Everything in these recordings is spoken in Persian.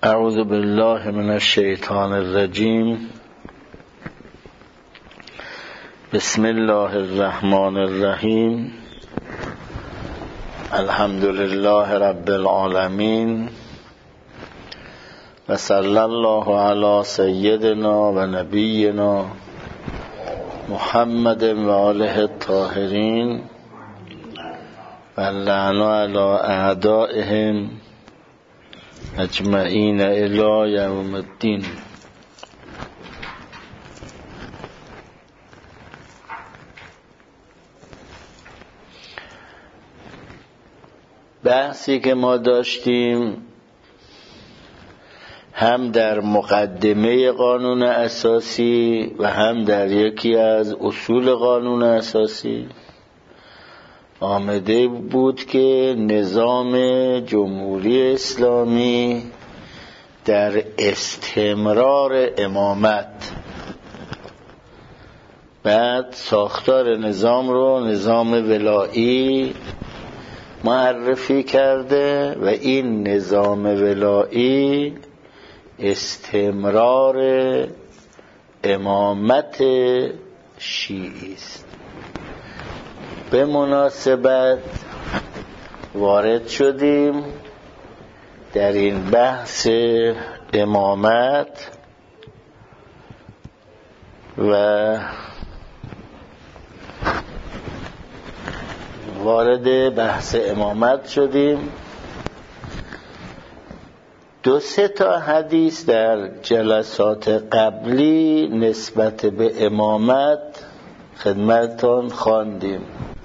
اعوذ بالله من الشیطان الرجیم. بسم الله الرحمن الرحیم. الحمد لله رب العالمین و صلی الله علی سیدنا و نبینا محمد و آله الطاهرین و لعن علی اعدائهم اجمعین الی یوم الدین. بحثی که ما داشتیم هم در مقدمه قانون اساسی و هم در یکی از اصول قانون اساسی آمده بود که نظام جمهوری اسلامی در استمرار امامت، بعد ساختار نظام رو نظام ولایی معرفی کرده و این نظام ولایی استمرار امامت شیعی است. به مناسبت وارد شدیم در این بحث امامت و وارد بحث امامت شدیم. 2-3 تا حدیث در جلسات قبلی نسبت به امامت خدمتتون خواندیم،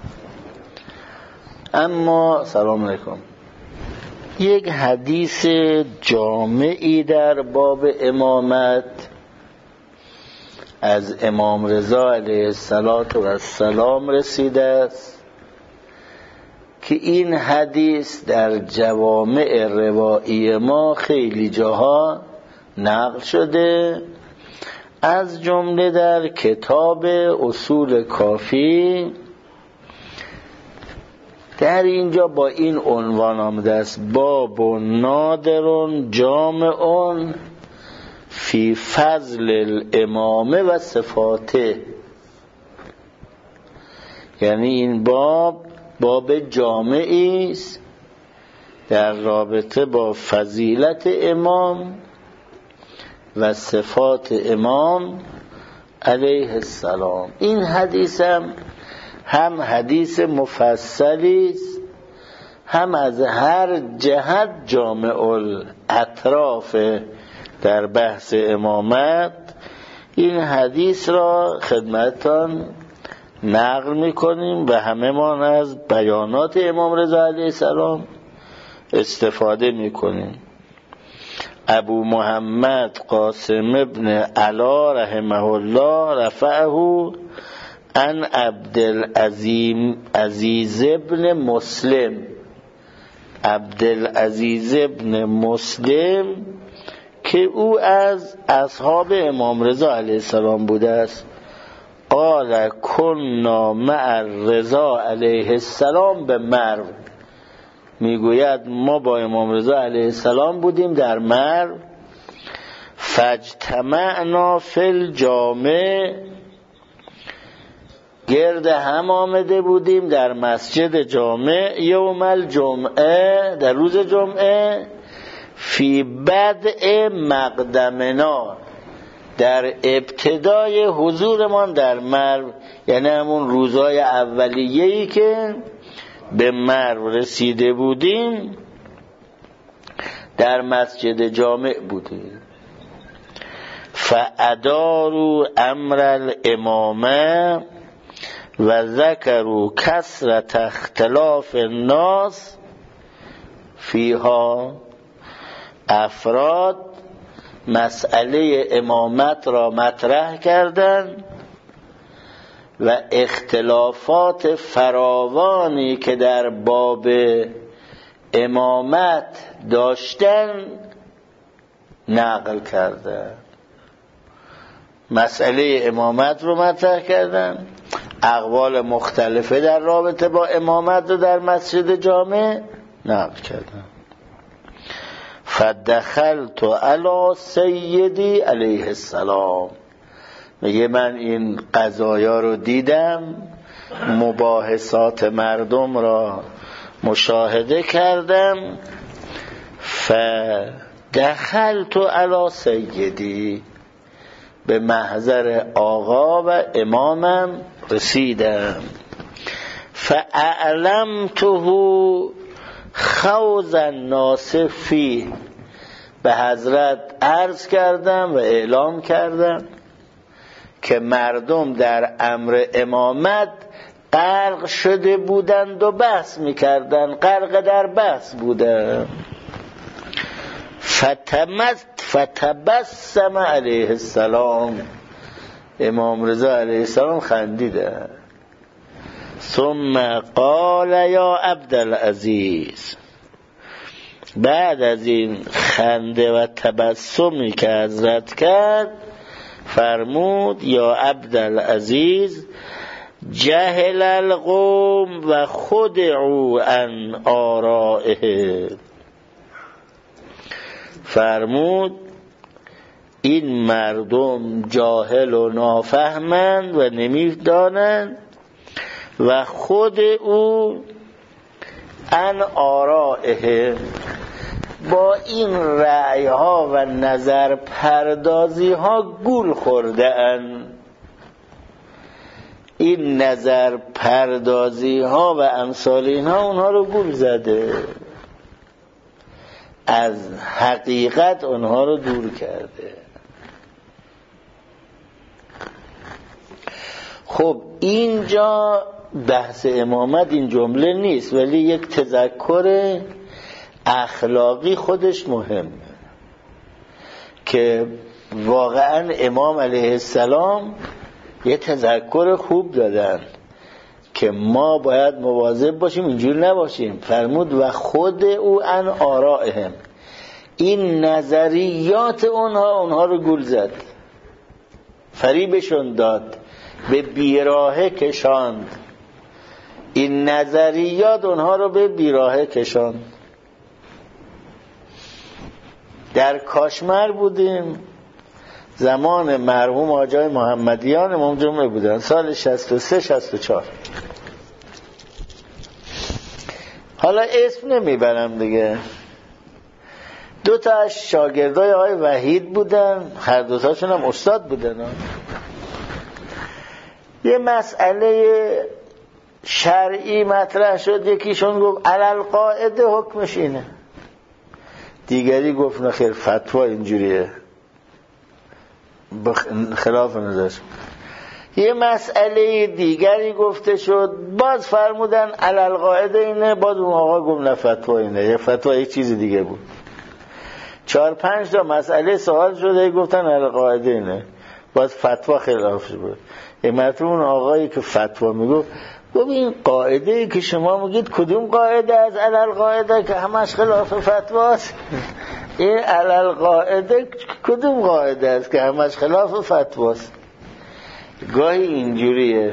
اما سلام علیکم، یک حدیث جامعی در باب امامت از امام رضا علیه السلام رسیده است که این حدیث در جوامع روایی ما خیلی جاها نقل شده، از جمله در کتاب اصول کافی. در اینجا با این عنوان آمده است: باب نادر جامع فی فضل الامامه و صفاته. یعنی این باب جامعی است در رابطه با فضیلت امام و صفات امام علیه السلام. این حدیث هم حدیث مفصلی است، هم از هر جهت جامع الاطراف در بحث امامت. این حدیث را خدمتتان نقل میکنیم و همه ما از بیانات امام رضا علیه السلام استفاده میکنیم. ابو محمد قاسم ابن علا رحمه الله رفعه عن عبدالعزیز ابن مسلم. عبدالعزیز ابن مسلم که او از اصحاب امام رضا علیه السلام بوده است. قال کنا مع الرضا علیه السلام به مرو. میگوید ما با امام رضا علیه السلام بودیم در مرو. فاجتمعنا فی الجامع، گرد هم آمده بودیم در مسجد جامع. یوم الجمعه، در روز جمعه. فی بدء مقدمنا، در ابتدای حضورمان در مرو، یعنی همون روزهای اولیه‌ای که به مرو رسیده بودیم در مسجد جامع بودیم. فاداروا امر الامامه و ذکروا کثرت اختلاف الناس فیها. افراد مسئله امامت را مطرح کردند و اختلافات فراوانی که در باب امامت داشتن نقل کردند. مسئله امامت رو مطرح کردن، اقوال مختلفه در رابطه با امامت رو در مسجد جامع نقل کردن. فدخلت علی سیدی علیه السلام، میگه من این قضایا رو دیدم، مباحثات مردم را مشاهده کردم. فدخلت علی سیدی، به محضر آقا و امامم رسیدم. فاعلمته خوض الناس فیه، به حضرت عرض کردم و اعلام کردم که مردم در امر امامت غرق شده بودند و بحث میکردند، غرق در بحث بودند. فتبسم علیه السلام، امام رضا علیه السلام خندیدند. ثم قال یا عبدالعزیز، بعد از این خنده و تبسمی که حضرت کرد فرمود یا عبدالعزیز جهل القوم و خدعوا عن آرائه، فرمود این مردم جاهل و نافهمند و نمیدانند و خود او عن آرائه، با این رأی ها و نظر پردازی ها گول خورده اند. این نظر پردازی ها و امثال اینها اونها رو گول زده، از حقیقت اونها رو دور کرده. خب اینجا بحث امامت این جمله نیست، ولی یک تذکر اخلاقی خودش مهمه که واقعا امام علیه السلام یه تذکر خوب دادن که ما باید مواظب باشیم اینجور نباشیم. فرمود و خود او عن آرائهم، این نظریات اونها رو گول زد، فریبشون داد، به بیراهه کشاند. این نظریات اونها رو به بیراهه کشاند. در کاشمر بودیم زمان مرحوم آجای محمدیان امام جمعه بودن، سال 63-64. حالا اسم نمیبرم دیگه. دو تا از شاگردای آقای وحید بودن، هر دو تاشون هم استاد بودن. یه مسئله شرعی مطرح شد، یکیشون گفت علل قاعده حکمش اینه، دیگری گفت نه خیر فتوا اینجوریه، خلاف نظرش. یه مسئله دیگری گفته شد، باز فرمودن علل قاعده اینه، باز اون آقا گفت نه فتوا اینه، یه فتوا یک چیز دیگه بود. 4-5 تا مسئله سوال شده، گفتن علل قاعده اینه، باز فتوا خلافش بود. یه مرتبه اون آقایی که فتوا میگفت گفت این قاعده ای که شما میگید کدوم قاعده از علل قاعده که همش خلاف فتواست؟ این علل قاعده کدوم قاعده است که همش خلاف فتواست؟ گاهی اینجوریه،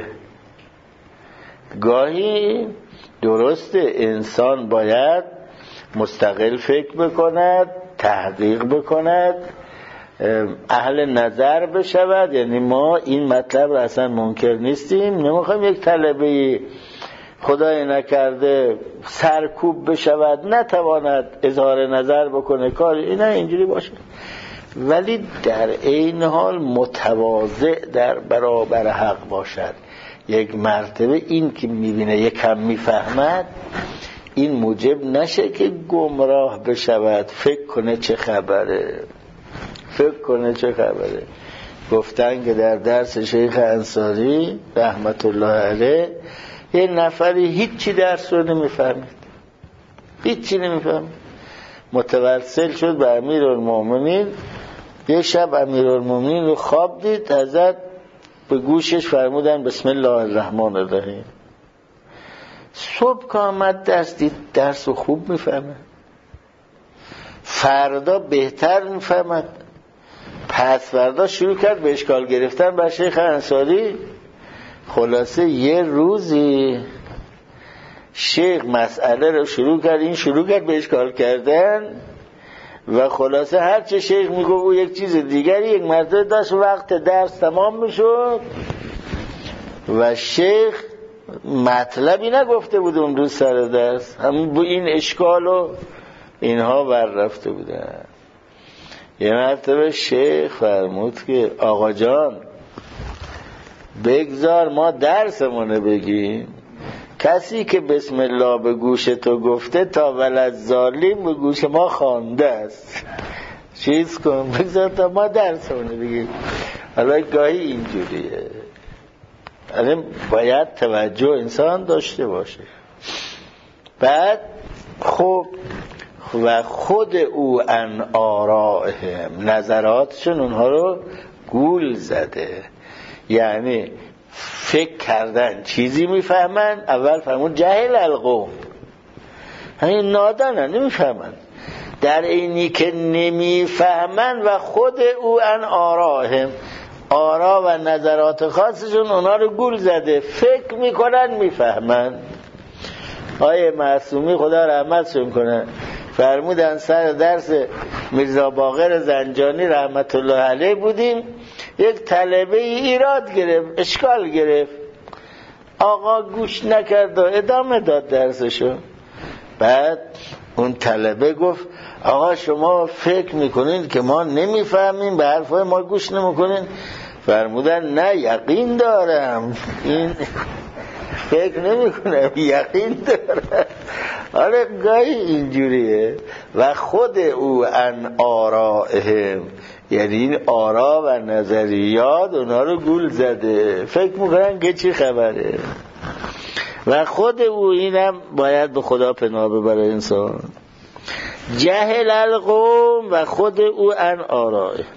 گاهی درسته انسان باید مستقل فکر بکند، تحقیق بکند، اهل نظر بشود. یعنی ما این مطلب را اصلا منکر نیستیم، نمیخوایم یک طلبه خدای نکرده سرکوب بشود، نتواند اظهار نظر بکنه، کار اینا اینجوری باشه، ولی در عین حال متواضع در برابر حق باشد. یک مرتبه این که میبینه یک کم میفهمد، این موجب نشه که گمراه بشود، فکر کنه چه خبره. گفتن که در درس شیخ انصاری رحمت الله علیه یه نفری هیچی درس رو نمیفهمید، هیچی نمیفهمید، متوسل شد به امیرالمومنین. یه شب امیرالمومنین رو خواب دید، حضرت به گوشش فرمودن بسم الله الرحمن الرحیم. صبح که آمد درس دید درس رو خوب میفهمه، فردا بهتر میفهمد، پس فردا شروع کرد به اشکال گرفتن بر شیخ انصاری. خلاصه یه روزی شیخ مسئله رو شروع کرد، این شروع کرد به اشکال کردن، و خلاصه هر چه شیخ میگه او یک چیز دیگری. یک مرتبه داشت وقت درس تمام میشد و شیخ مطلبی نگفته بود اون روز سر درس، همون با این اشکال و اینها بر رفته بودن. یه مرتبه شیخ فرمود که آقا جان بگذار ما درسمونه بگیم، کسی که بسم الله به گوش تو گفته تا ولدزالین به گوش ما خوانده است، چیز کن بگذار تا ما درسمونه بگیم. حالا گاهی اینجوریه، باید توجه انسان داشته باشه. بعد خب و خود او ان آرائهم، نظراتشون اونها رو گول زده، یعنی فکر کردن چیزی میفهمن. اول فرمود جهل القوم، همین نادانن نمیفهمن، در اینی که نمیفهمن و خود او ان آرائهم، آرا و نظرات خاصشون اونا رو گول زده، فکر میکنن میفهمن. آیه معصومی خدا رحمتشون کنه فرمودن سر درس میرزا باقر زنجانی رحمت الله علیه بودیم، یک طلبه ایراد گرفت، اشکال گرفت، آقا گوش نکرد و ادامه داد درسشو. بعد اون طلبه گفت آقا شما فکر میکنین که ما نمیفهمیم، به حرفای ما گوش نمیکنین؟ فرمودن نه یقین دارم، این فکر نمیکنم یقین دارم. آره گاهی اینجوریه. و خود او ان آرائهم، یعنی این آرا و نظریات اونا رو گول زده، فکر میکنن که چی خبره. و خود او، اینم باید به خدا پناه ببره انسان. جهل القوم و خود او ان آرائهم.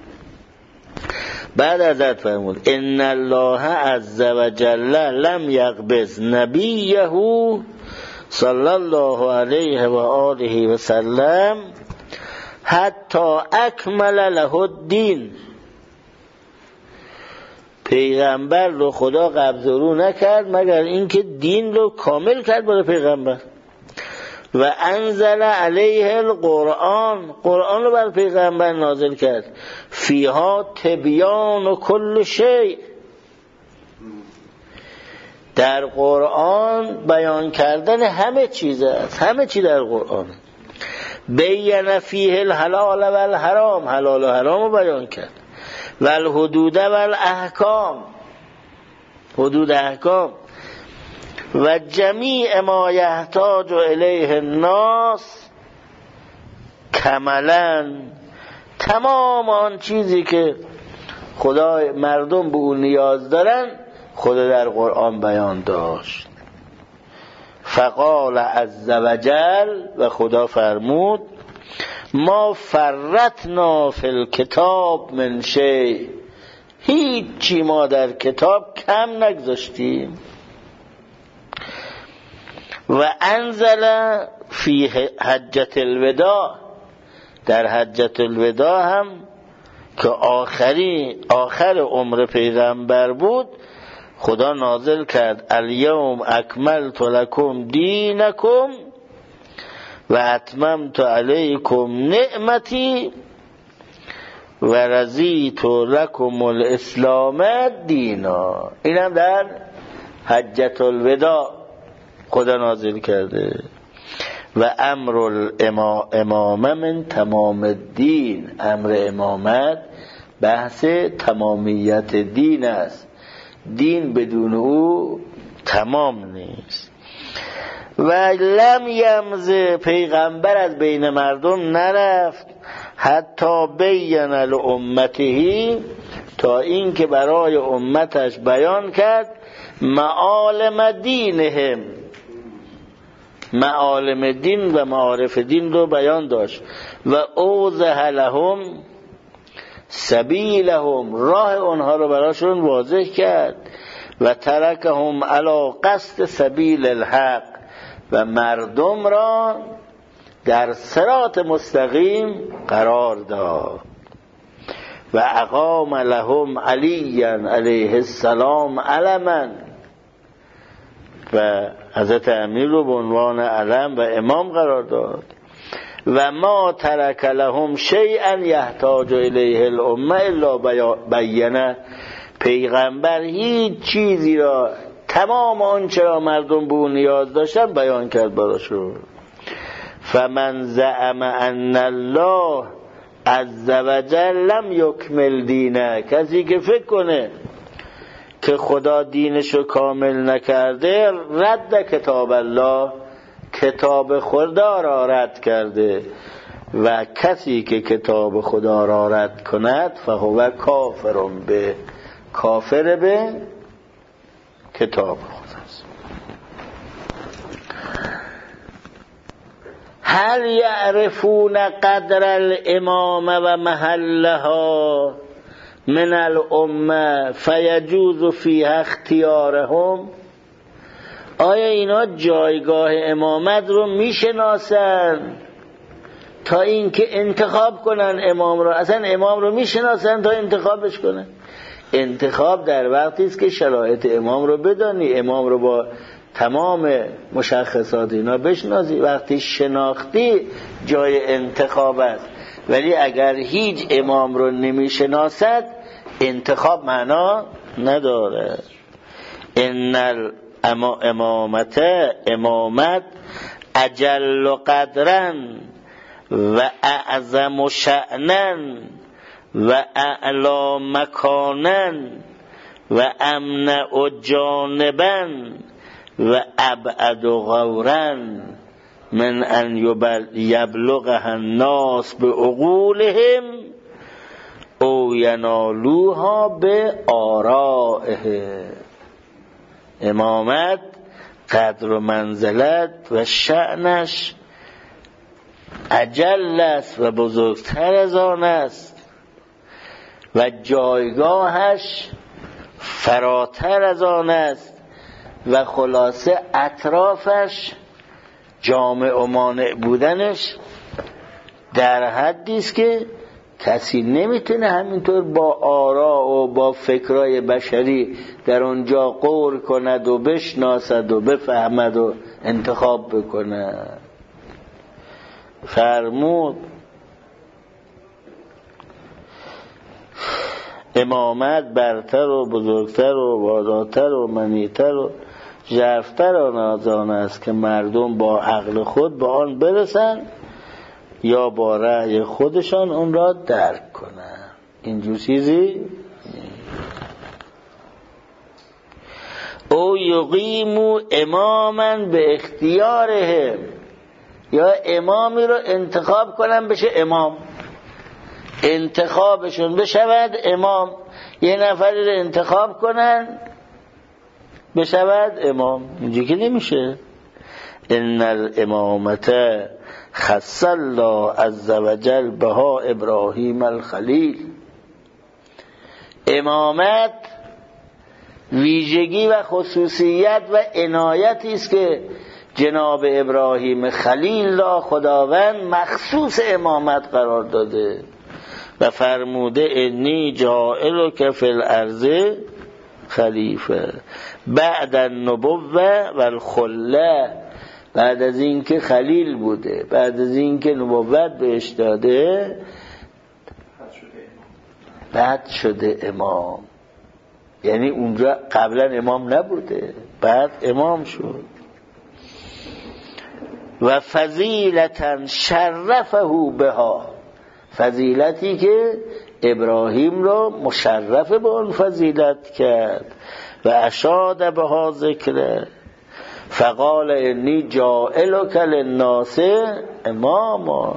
بعد ازت فرمود ان الله عز وجل لم یقبض نبیه صلی الله علیه و آله و سلم حتی اکمل له الدین. پیغمبر رو خدا قبض رو نکرد مگر اینکه دین رو کامل کرد برای پیغمبر. و انزل علیه القرآن، قرآن رو بر پیغمبر نازل کرد، فیها تبیان و کل شیء، در قرآن بیان کردن همه چیز است، همه چی در قرآن. بین فیه الحلال و الحرام، حلال و حرام رو بیان کرد، و الحدود و الاحکام، حدود احکام، و جمیع ما یحتاج الیه الناس کملا، تمام آن چیزی که خدا مردم به اون نیاز دارن خدا در قرآن بیان داشت. فقال عز وجل، و خدا فرمود ما فرطنا فی الکتاب من شیء، هیچی ما در کتاب کم نگذاشتیم. و انزل فی حجة الوداع، در حجة الوداع هم که آخر عمر پیغمبر بود، خدا نازل کرد الیوم اکملت لکم دینکم و اتممت علیکم نعمتی و رضیت لکم الاسلام دینا. اینم در حجة الوداع خدا نازل کرده. و امر الامامه من تمام الدین، امر امامت بحث تمامیت دین است، دین بدون او تمام نیست. و لم یمز، پیغمبر از بین مردم نرفت، حتی بین لامته، تا این که برای امتش بیان کرد معالم دینهم، معالم دین و معارف دین رو بیان داشت. و اوضح لهم سبیلهم، راه اونها رو براشون واضح کرد. و ترکهم علی قصد سبیل الحق، و مردم را در صراط مستقیم قرار داد. و اقام لهم علی علیه السلام علما، و حضرت امیر رو به عنوان علم و امام قرار داد. و ما ترک لهم شیئا یحتاج الیه الامه الا بینه. پیغمبر هیچ چیزی را، تمام آنچه را مردم به اون نیاز داشتن بیان کرد براشون. فمن زعم ان الله عز وجل لم یکمل دینه، کسی که فکر کنه که خدا دینشو کامل نکرده، رد کتاب الله، کتاب خدا را رد کرده. و کسی که کتاب خدا را رد کند فهو کافر به، کافر به کتاب خداست. هل یعرفون قدر الامامه و محلها من الامه فیجوز فیها اختیارهم؟ آیا اینا جایگاه امامت رو میشناسن تا اینکه انتخاب کنن امام رو؟ اصلا امام رو میشناسن تا انتخابش کنن؟ انتخاب در وقتی است که شرایط امام رو بدانی، امام رو با تمام مشخصات اینا بشناسی. وقتی شناختی جای انتخاب است. ولی اگر هیچ امام رو نمیشناسد انتخاب معنا نداره. ان امامت اجل قدرا و اعظم شأنا و اعلا مکانا و امنع جانبا و ابعد غورا من ان یبلغها الناس بعقولهم او ینالوها به آرائهم. امامت قدر و منزلت و شأنش اجل است و بزرگتر از آن است و جایگاهش فراتر از آن است و خلاصه اطرافش جامع و مانع بودنش در حدی است که کسی نمیتونه همینطور با آرا و با فکرای بشری در اونجا قول کند و بشناسد و بفهمد و انتخاب بکند. فرمود امامت برتر و بزرگتر و بالاتر و منیتر و ژرفتر از آن است که مردم با عقل خود به آن برسن یا با رأی خودشان اون را درک کنن. اینجور چیزی او یقیمو اماما به اختیارهم، یا امامی رو انتخاب کنن بشه امام، انتخابشون بشود امام. یه نفری رو انتخاب کنن بشود امام، اینجا که نمیشه. ان الامامت خص الله عز وجل بها ابراهیم الخلیل. امامت ویژگی و خصوصیت و عنایتی است که جناب ابراهیم خلیل را خداوند مخصوص امامت قرار داده و فرموده انی جاعلک فی الارض خلیفه بعد النبوه و الخله. بعد از این که خلیل بوده، بعد از این که نبوت بهش داده، بعد شده امام. یعنی اونجا قبلا امام نبوده، بعد امام شد. و فضیلتا شرفه بها، فضیلتی که ابراهیم را مشرف به اون فضیلت کرد. و اشاد بها ذکره فقال انی جاعلک للناس اماما.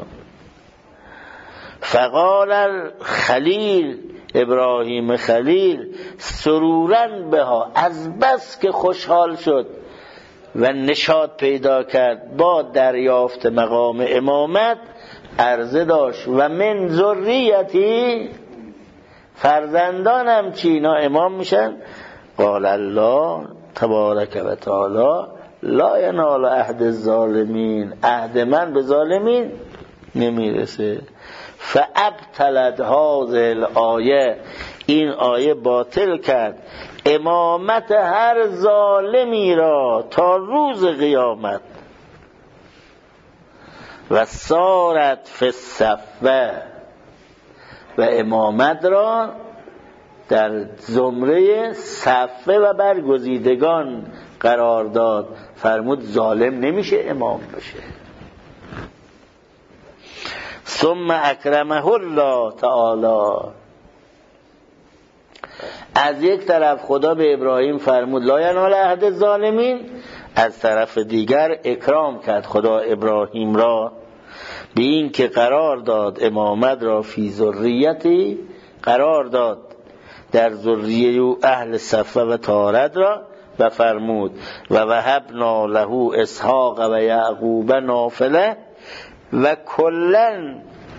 فقال الخلیل، ابراهیم خلیل، سرورا بها، از بس که خوشحال شد و نشاط پیدا کرد با دریافت مقام امامت، عرضه داشت و من ذریتی، فرزندانم چینا امام میشن. قال الله تبارک و تعالی لا ینال عهد الظالمین، عهد من به ظالمین نمیرسه. فابطلت هذه الآیه، این آیه باطل کرد امامت هر ظالمی را تا روز قیامت. و سارت فی الصفه و امامت را در زمره صفه و برگزیدگان قرار داد. فرمود ظالم نمیشه امام بشه. ثم اکرمه الله تعالی، از یک طرف خدا به ابراهیم فرمود لا ینال عهد الظالمین، از طرف دیگر اکرام کرد خدا ابراهیم را به این که قرار داد امامت را فی ذریتی، قرار داد در ذریه او اهل صفه و طهارت را، و فرمود و وهبنا له اسحاق و یعقوب نافله و کلا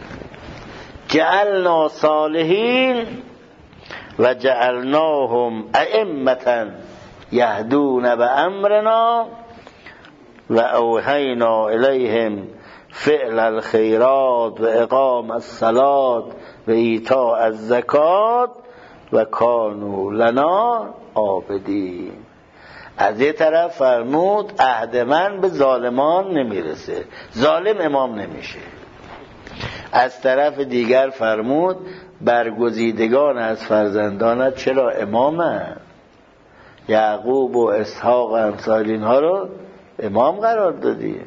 جعلنا صالحین و جعلناهم ائمة یهدون بامرنا و اوحینا الیهم فعل الخیرات و اقام الصلاة و ایتاء الزکات و کانوا لنا عابدین. از یه طرف فرمود عهد من به ظالمان نمیرسه، ظالم امام نمیشه. از طرف دیگر فرمود برگزیدگان از فرزندانت چرا امامن؟ یعقوب و اسحاق و امثال اینها رو امام قرار دادی.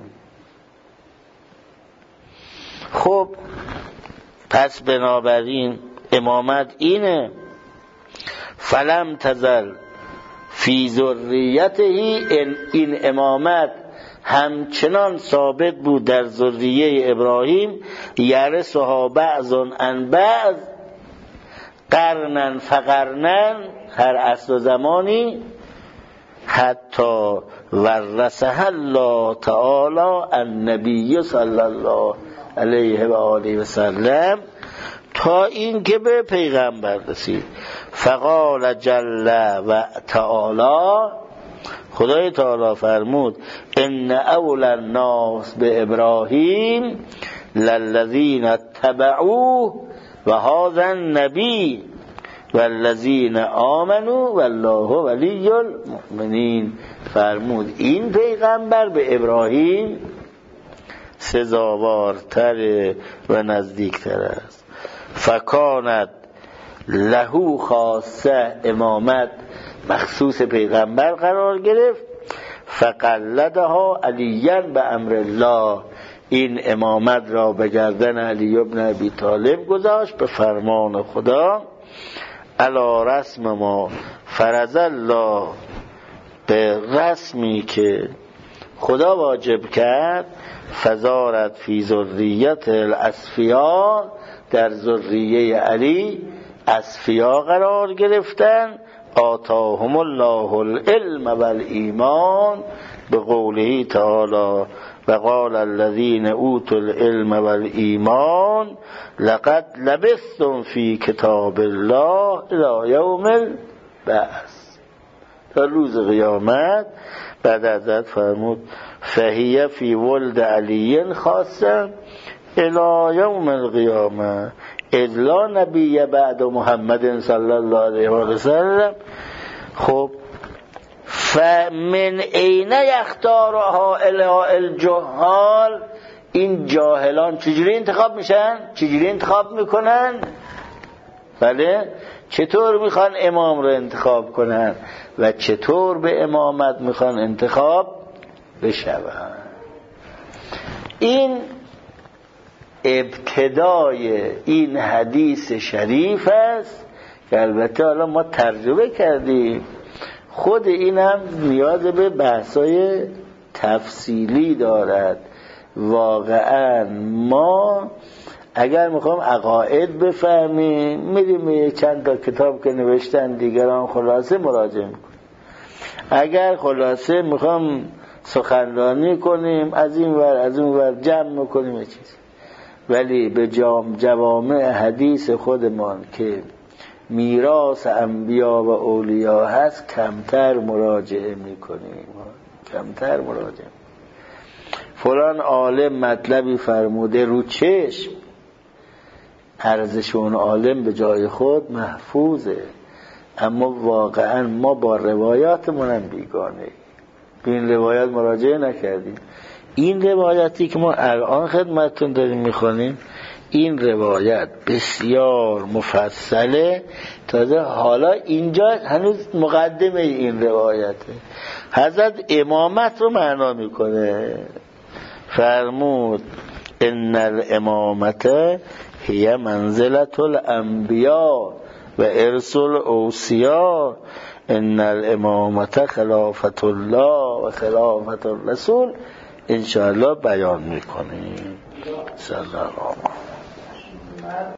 خب پس بنابراین امامت اینه. فلم تزل فی ذریته، این امامت همچنان ثابت بود در ذریه ابراهیم، یرثها بعض عن بعض قرنا فقرنا، هر عصر و زمانی، حتی ورثها الله تعالی النبی صلی الله علیه و آله و سلم، تا این که به پیغمبر رسید. فقال جل و تعالی، خدای تعالی فرمود ان اول الناس به ابراهیم للذین اتبعوه و هذا النبی والذین آمنوا والله ولی المؤمنین. فرمود این پیغمبر به ابراهیم سزاوارتر و نزدیکتر است. فکانت لهو خاصه، امامت مخصوص پیغمبر قرار گرفت. فقلدها علیاً به امر الله، این امامت را به گردن علی ابن ابی طالب گذاشت به فرمان خدا. علی رسم ما فرض الله، به رسمی که خدا واجب کرد. فزارت فی ذریت الاصفیا، در ذریه علی اصفیا قرار گرفتن. آتاهم الله العلم والایمان، به قوله تعالی و قال الذین اوتوا العلم والایمان لقد لبثتم فی کتاب الله الی یوم البعث، تا روز قیامت. بعد ازت فرمود فهیه فی ولد علی خاصه الی یوم القیامه اذ لا نبی بعد محمد صلی الله علیه و سلم. خب فمن عین یختارها الی الجهال، این جاهلان چجوری انتخاب میشن؟ چجوری انتخاب میکنن؟ بله، چطور میخوان امام رو انتخاب کنن و چطور به امامت میخوان انتخاب بشون. این ابتدای این حدیث شریف است که البته حالا ما ترجمه کردیم. خود این هم نیاز به بحثای تفصیلی دارد. واقعا ما اگر میخوام عقاید بفهمیم میریم چند تا کتاب که نوشتن دیگران خلاصه مراجعه میکنیم. اگر خلاصه میخوام سخنرانی کنیم از این ور از اون ور جمع میکنیم چیزی. ولی به جوامع حدیث خودمان که میراث انبیا و اولیا هست کمتر مراجعه میکنیم، کمتر مراجعه. فلان عالم مطلبی فرموده رو چشم، ارزش اون عالم به جای خود محفوظه، اما واقعا ما با روایاتمون هم بیگانه، به این روایات مراجعه نکردیم. این روایتی که ما الان خدمتتون داریم میخونیم، این روایت بسیار مفصله. تازه حالا اینجا هنوز مقدمه این روایته. حضرت امامت رو معنا میکنه، فرمود ان الامامت هی منزلت الانبیاء و ارث الاوصیاء، ان الامامت خلافت الله و خلافت الرسول. انشاءالله بیان میکنیم. صلی الله علیه و